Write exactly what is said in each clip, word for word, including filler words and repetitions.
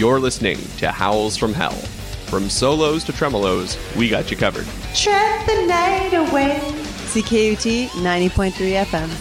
You're listening to Howls from Hell. From solos to tremolos, we got you covered. Trip the night away. C K U T ninety point three F M.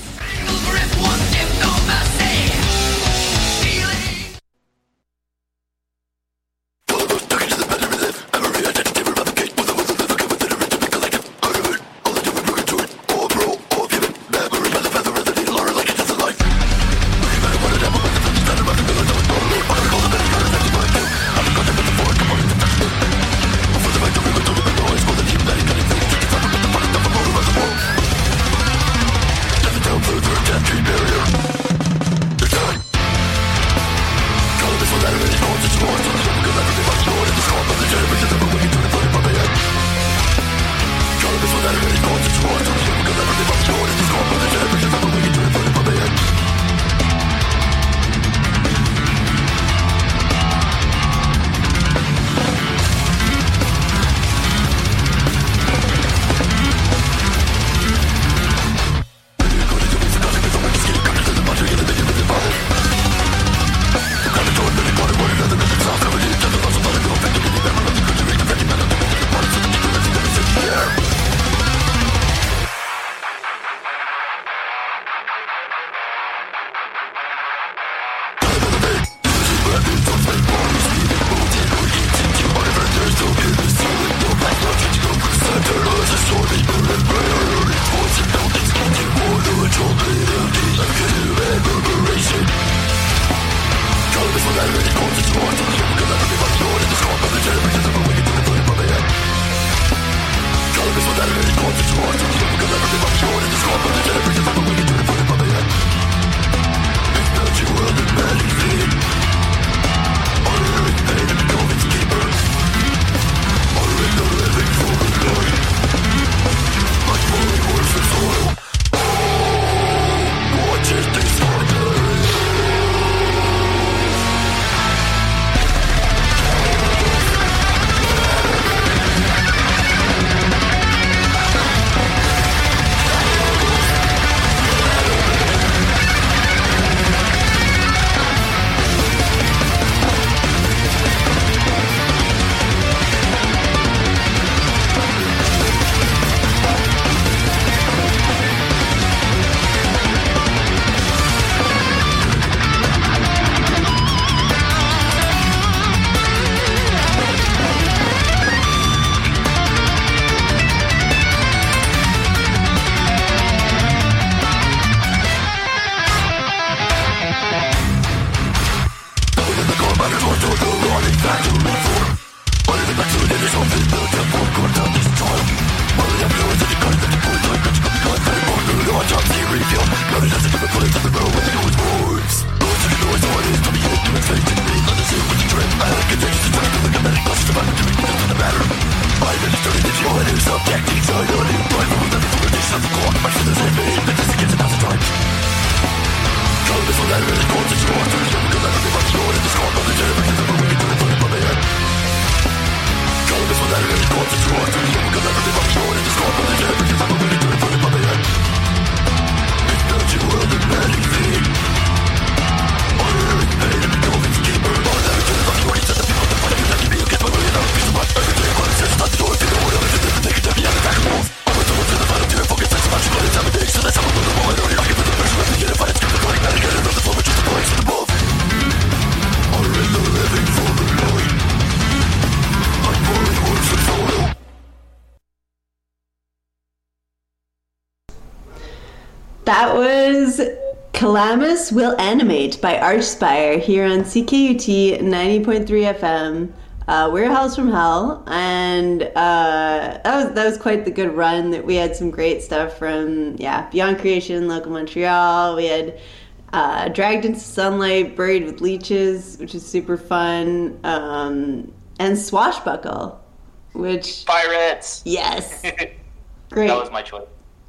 That was Calamus Will Animate by Archspire here on C K U T ninety point three F M. Uh, we're Howls from Hell, and uh, that was that was quite the good run. That we had some great stuff from yeah Beyond Creation, Local Montreal. We had uh, Dragged into Sunlight, Buried with Leeches, which is super fun, um, and Swashbuckle, which Pirates. Yes, great. That was my choice.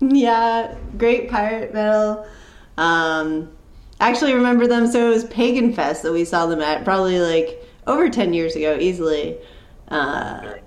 Yeah, great pirate metal. Um, actually remember them, so it was Pagan Fest that we saw them at, probably like over ten years ago, easily. Uh,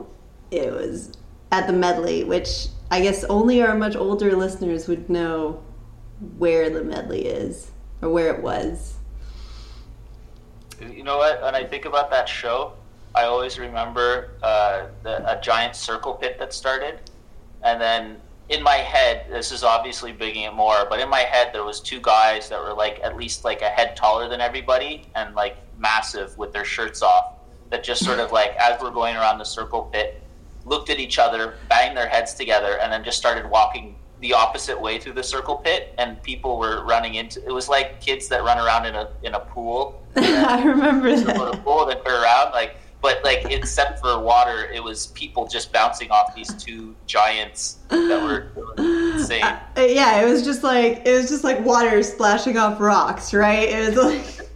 it was at the Medley, which I guess only our much older listeners would know where the Medley is, or where it was. You know what? When I think about that show, I always remember uh, the, a giant circle pit that started, and then in my head, this is obviously bigging it more, but in my head there was two guys that were like at least like a head taller than everybody and like massive with their shirts off, that just sort of like, as we're going around the circle pit, looked at each other, banged their heads together, and then just started walking the opposite way through the circle pit, and people were running into it. Was like kids that run around in a in a pool. I remember that. A pool that turn around, like, but like except for water, it was people just bouncing off these two giants that were insane. Uh, yeah, it was just like it was just like water splashing off rocks, right? It was like.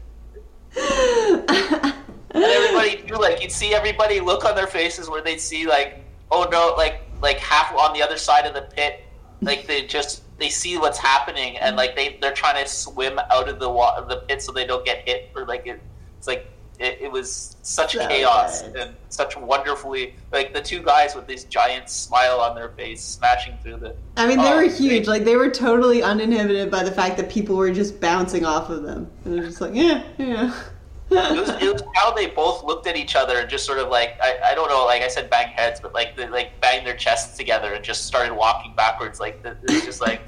And everybody too, like you'd see everybody look on their faces where they'd see like, oh no, like like half on the other side of the pit. Like they just they see what's happening, and like they they're trying to swim out of the wa- the pit so they don't get hit, or like it, it's like it, it was such So chaos good. and such wonderfully, like the two guys with this giant smile on their face smashing through the. I mean, they oh, were huge. they- Like they were totally uninhibited by the fact that people were just bouncing off of them. And they're just like, yeah, yeah. It was, it was how they both looked at each other and just sort of like, I, I don't know, like I said, bang heads, but like they like banged their chests together and just started walking backwards. Like it's just like.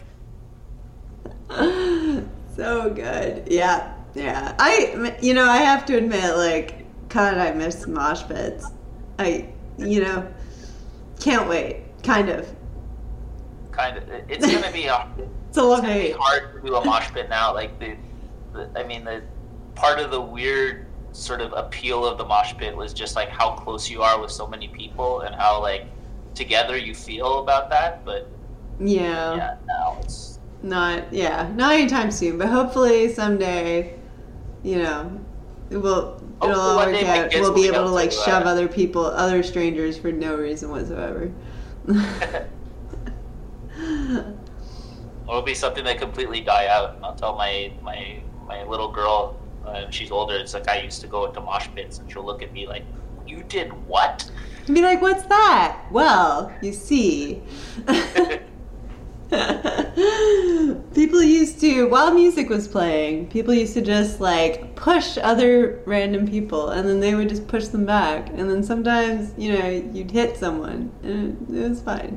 So good. Yeah, yeah. I, you know, I have to admit, like, God, I miss mosh pits. I, you know, can't wait. Kind of. Kind of, it's gonna be a, It's a love it's gonna be hate. hard to do a mosh pit now. Like the, the, I mean, the part of the weird sort of appeal of the mosh pit was just like how close you are with so many people and how like together you feel about that. But Yeah. yeah, now it's Not, yeah, not anytime soon, but hopefully someday, you know, it will, it'll Hopefully all one work day my out. kids We'll will be be able to, able to like, do shove that. other people, other strangers for no reason whatsoever. it'll be something that completely die out. And I'll tell my my my little girl, uh, she's older. It's like I used to go into mosh pits, and she'll look at me like, "You did what?" Be like, what's that? Well, you see. People used to, while music was playing, people used to just like push other random people, and then they would just push them back, and then sometimes, you know, you'd hit someone, and it, it was fine.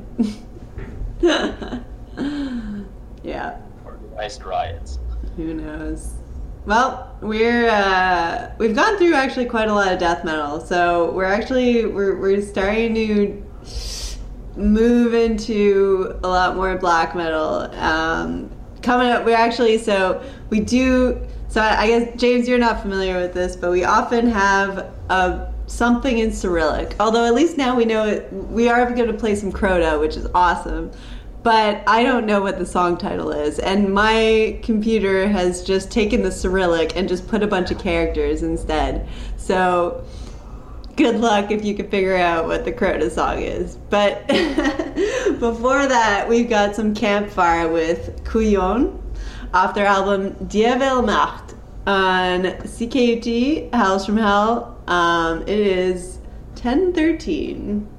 Yeah, Organized riots. who knows? Well, we're uh, we've gone through actually quite a lot of death metal, so we're actually we're we're starting to move into a lot more black metal. Um, coming up, we're actually so we do. So I, I guess James, you're not familiar with this, but we often have a something in Cyrillic. Although at least now we know it, we are going to play some Crota, which is awesome. But I don't know what the song title is, and my computer has just taken the Cyrillic and just put a bunch of characters instead. So good luck if you can figure out what the Crota song is. But before that, we've got some Campfire with Couillon off their album Dievel Macht on C K U T, House from Hell. Um, it is ten thirteen.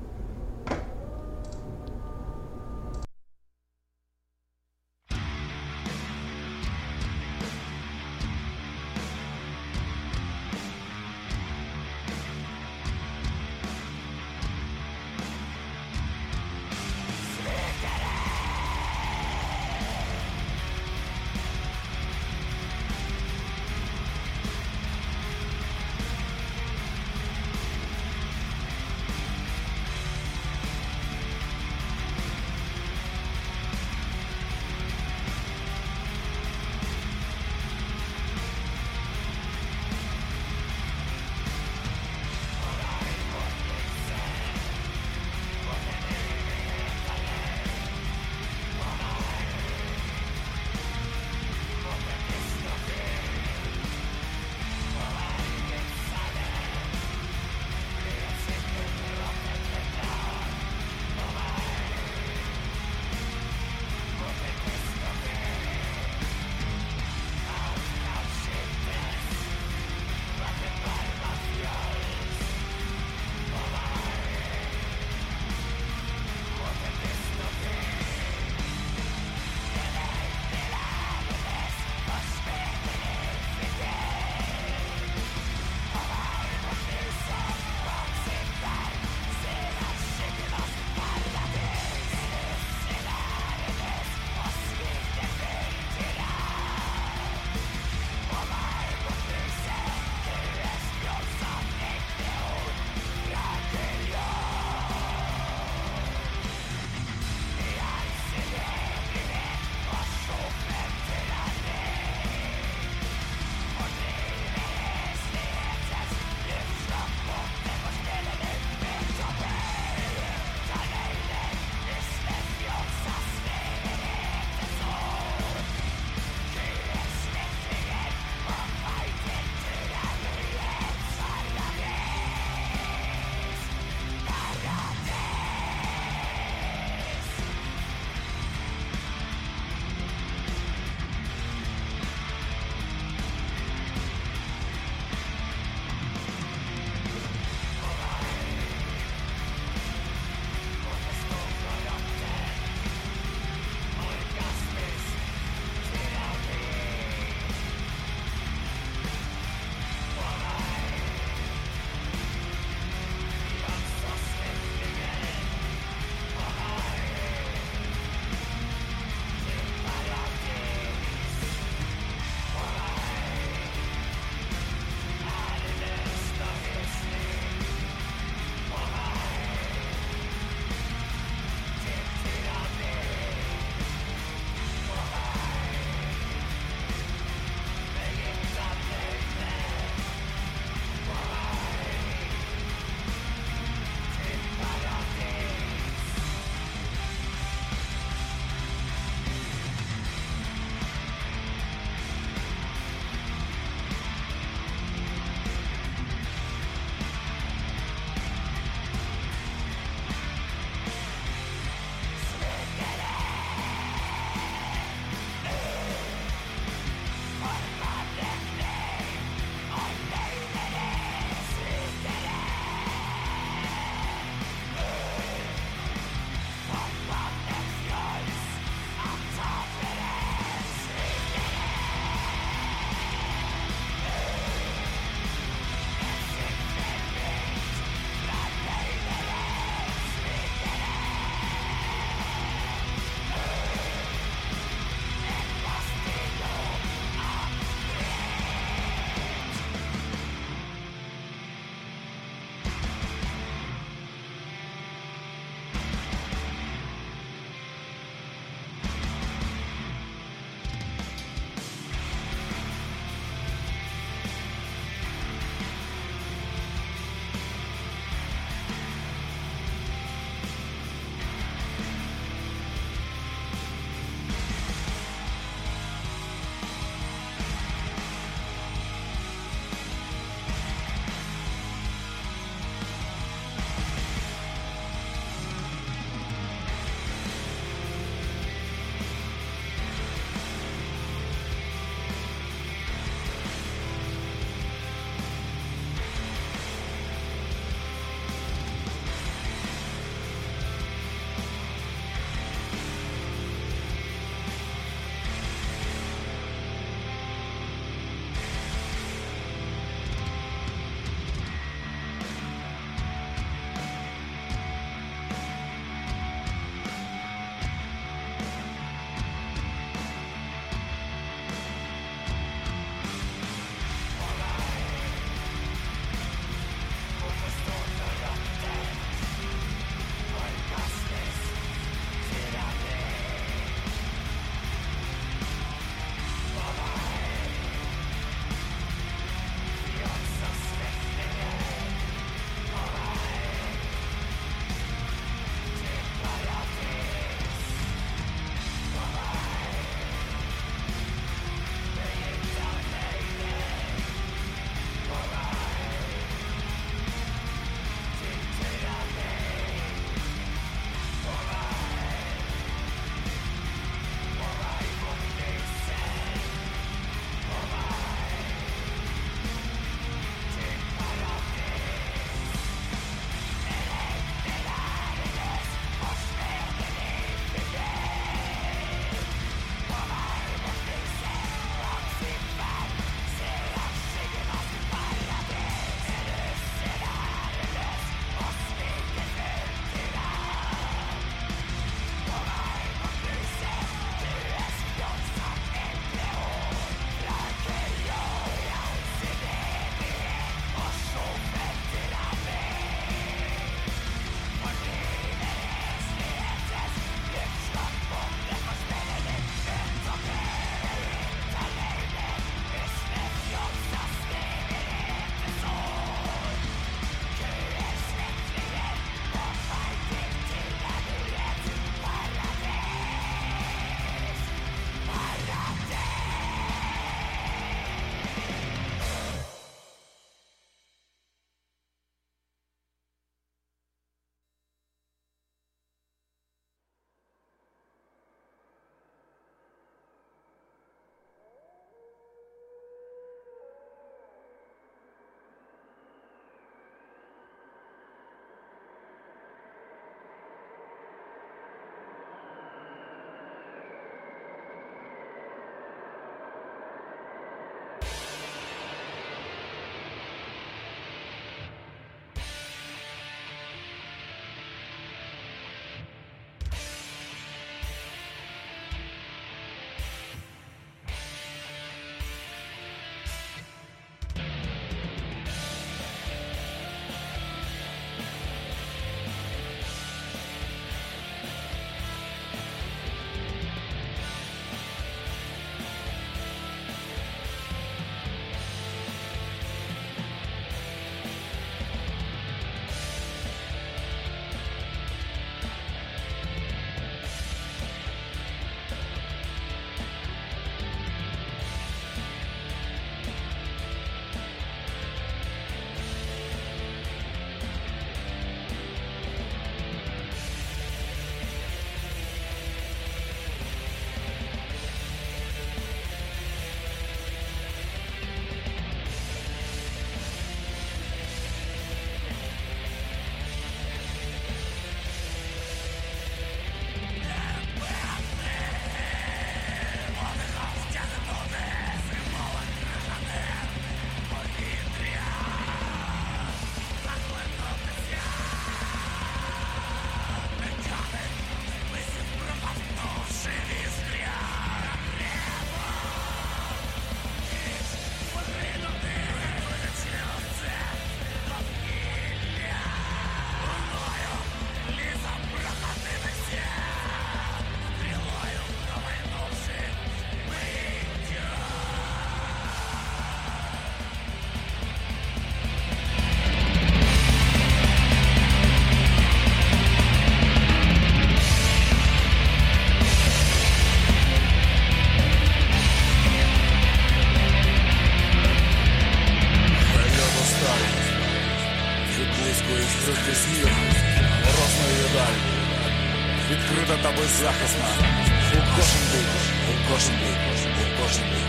Вся здесь мир, розна їдаль, відкрита та беззахисна. У кожен бік, у кожен бік, у кожен бік.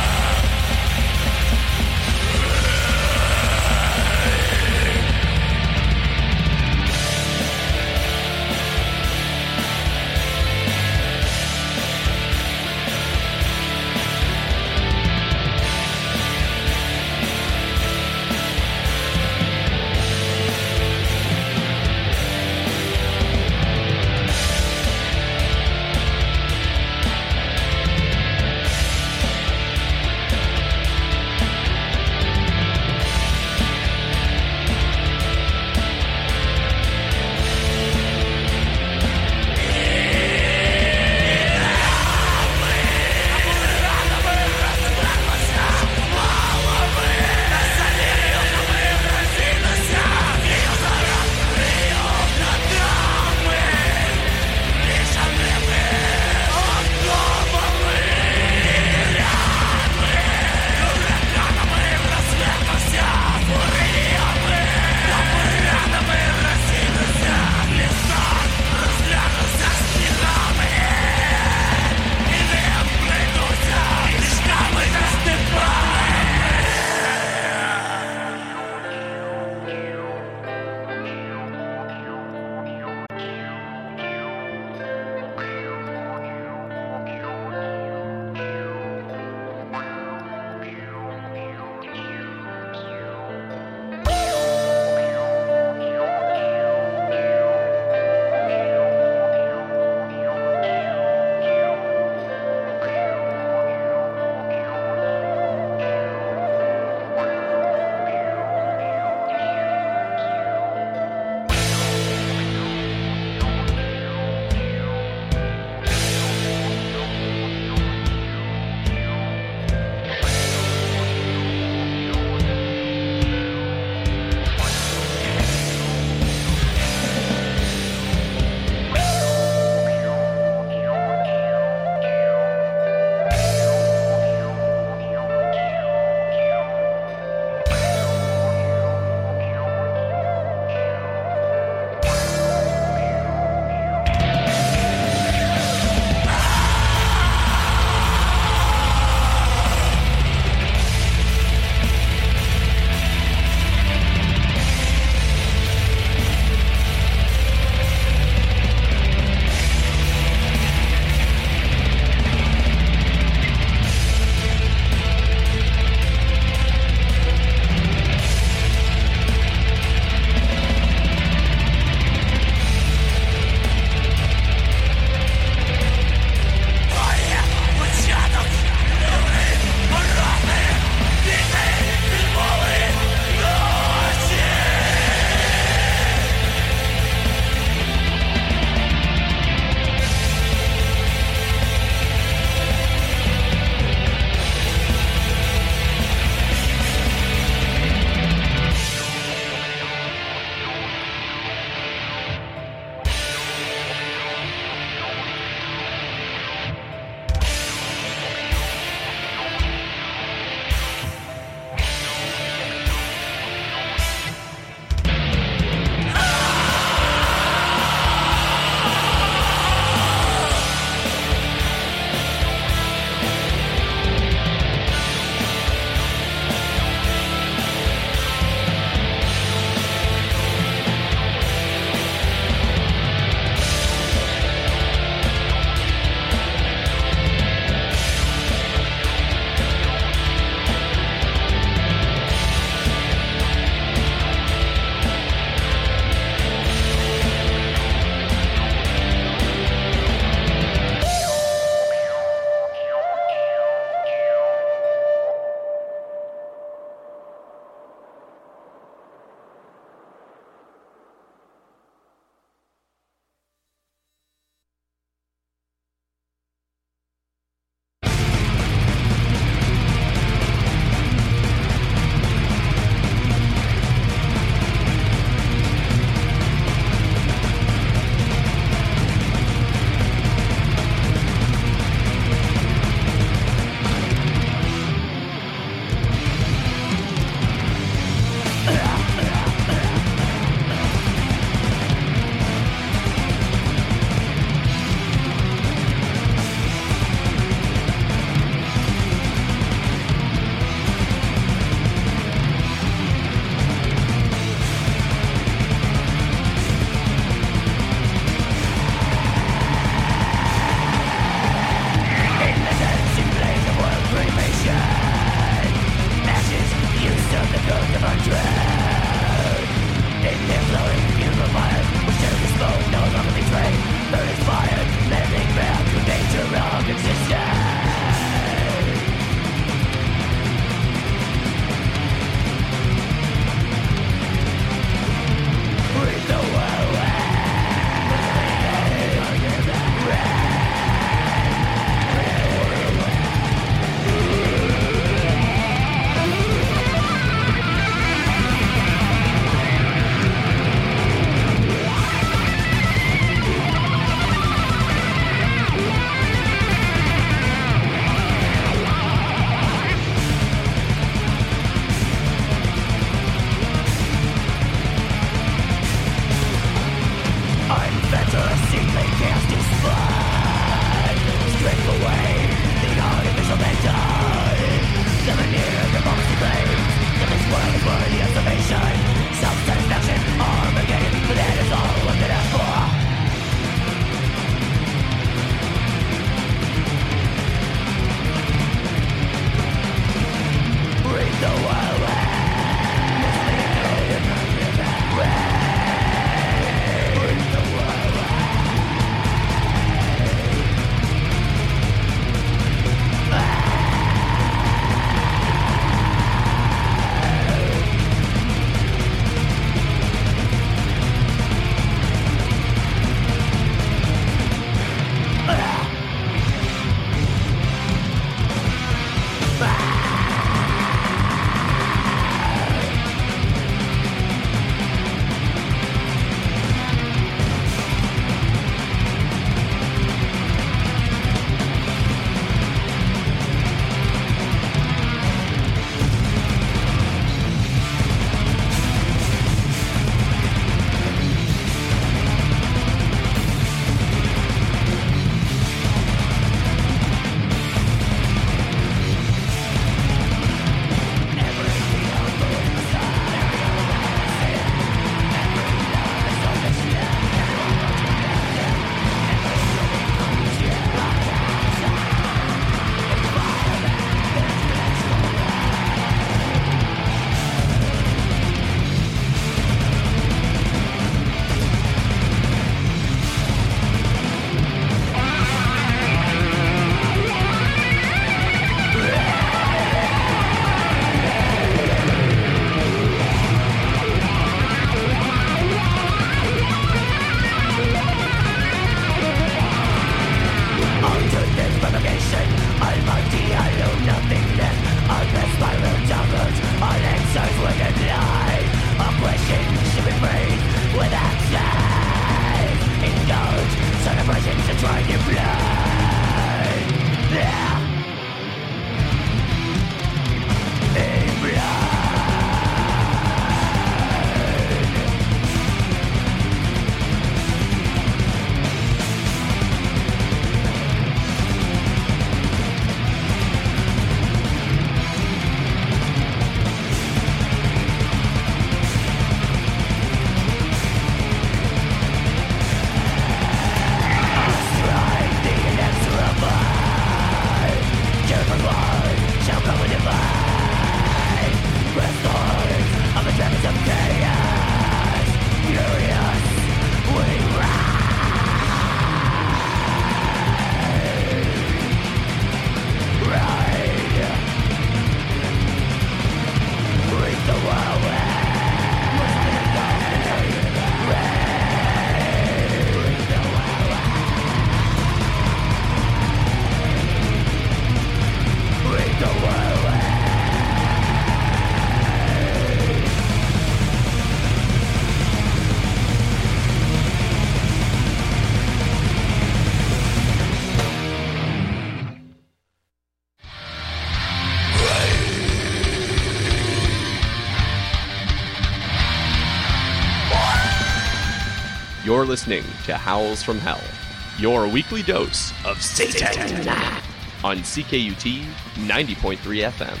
You're listening to Howls from Hell, your weekly dose of Satan on C K U T ninety point three F M.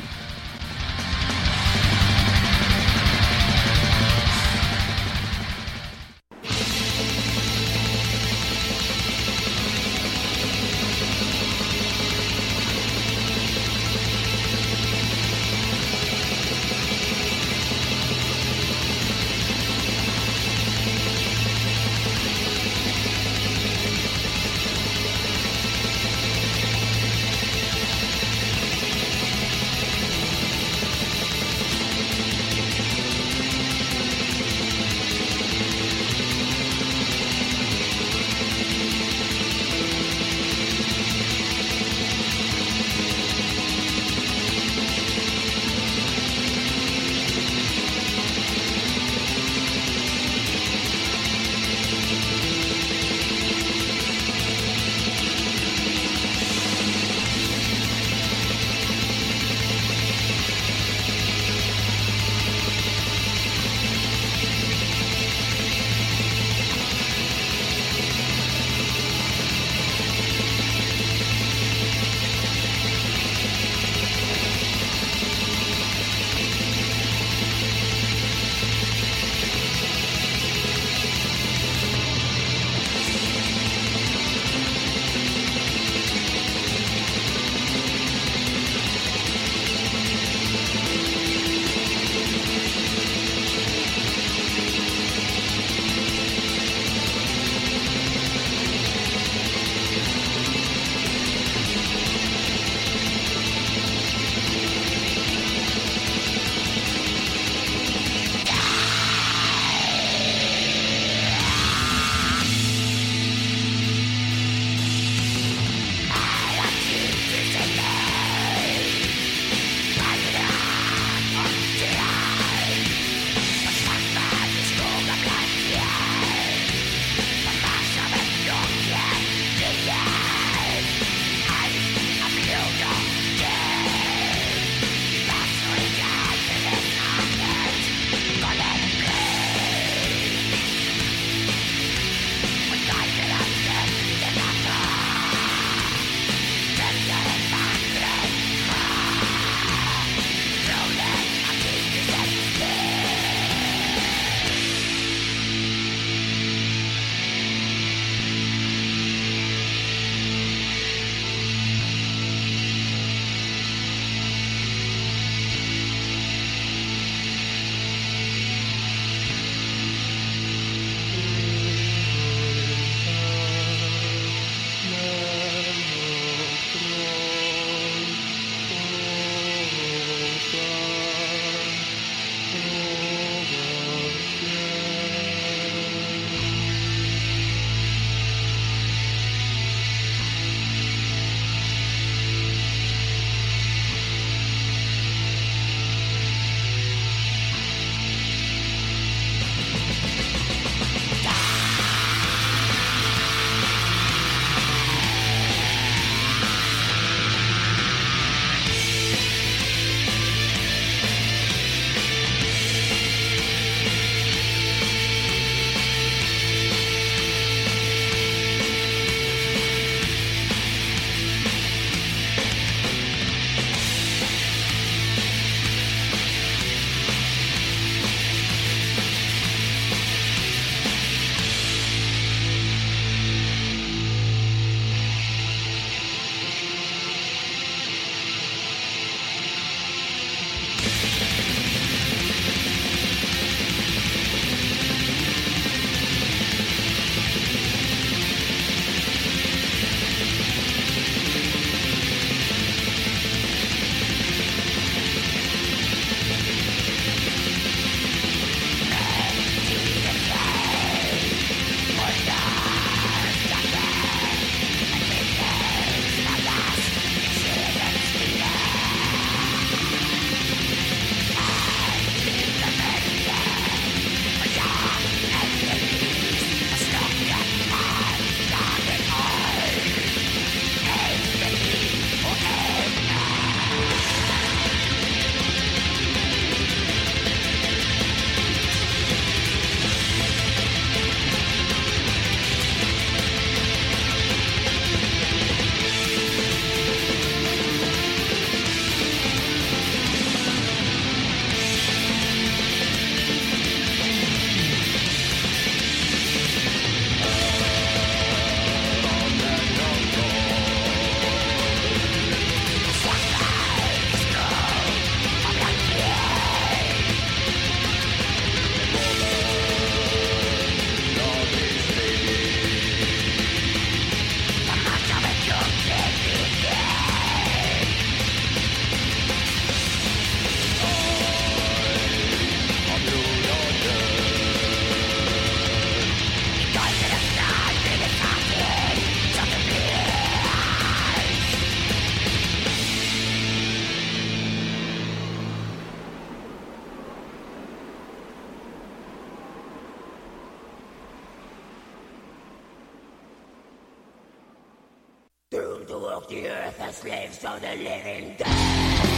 Doomed to walk the earth as slaves of the living dead.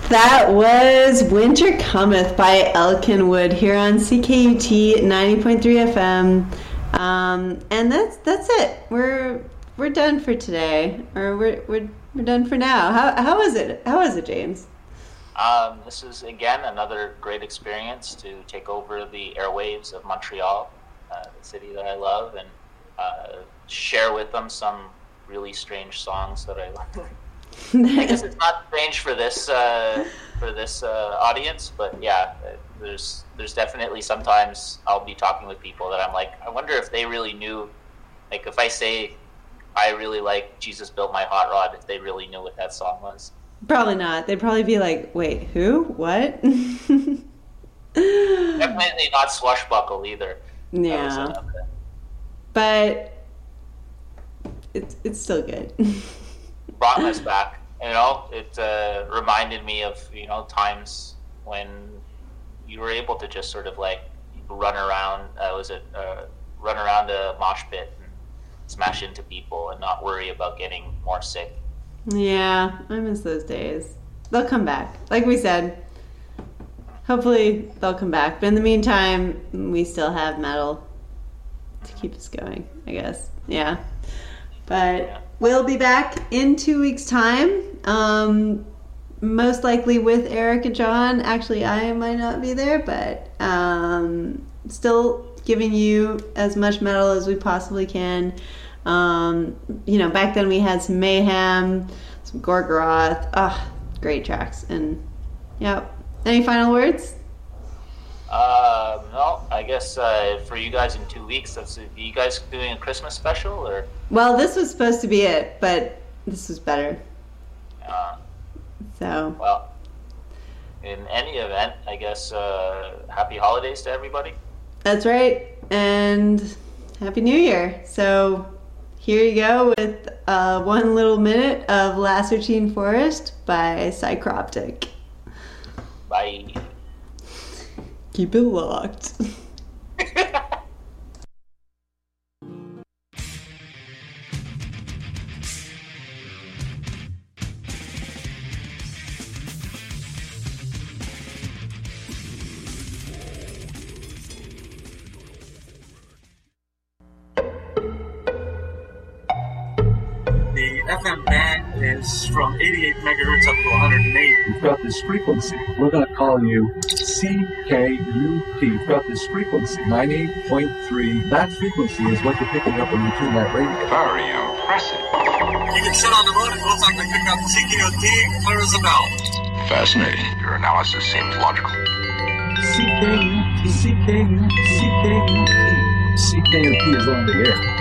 That was Winter Cometh by Elkinwood here on C K U T ninety point three F M. Um, and that's that's it. We're we're done for today. Or we're we're we're done for now. How how was it? How was it, James? Um, this is again another great experience to take over the airwaves of Montreal, uh, the city that I love, and uh, share with them some really strange songs that I love. I guess it's not strange for this uh, for this uh, audience, but yeah, there's there's definitely sometimes I'll be talking with people that I'm like, I wonder if they really knew, like if I say I really like Jesus Built My Hot Rod, if they really knew what that song was. Probably not. They'd probably be like, wait, who? What? Definitely not Swashbuckle either. Yeah. But it's it's still good. Brought us back, you know. It uh, reminded me of, you know, times when you were able to just sort of like run around. Uh, was it uh, run around a mosh pit and smash into people and not worry about getting more sick. Yeah, I miss those days. They'll come back, like we said. Hopefully, they'll come back. But in the meantime, we still have metal to keep us going, I guess. Yeah, but. Yeah. We'll be back in two weeks' time, um, most likely with Eric and John. Actually, I might not be there, but um, still giving you as much metal as we possibly can. Um, you know, back then we had some Mayhem, some Gorgoroth. Ah, great tracks. And, yeah. Any final words? Uh, no, I guess uh, for you guys in two weeks, that's, are you guys doing a Christmas special or? Well, this was supposed to be it, but this was better. Uh, so. Well, in any event, I guess uh, happy holidays to everybody. That's right, and Happy New Year. So here you go with uh, one little minute of Lacertine Forest by Psychroptic. Bye. Keep it locked. The F M band is from eighty-eight megahertz up to one hundred eight. You've got this frequency. We're going to call you C K U T. You've got this frequency, ninety-eight point three. That frequency is what you're picking up when you tune that radio. Very impressive. You can sit on the moon and most likely pick up C K U T clear as a bell. Fascinating. Your analysis seems logical. C K U T, C K U T, C K U T. C K U T is on the air.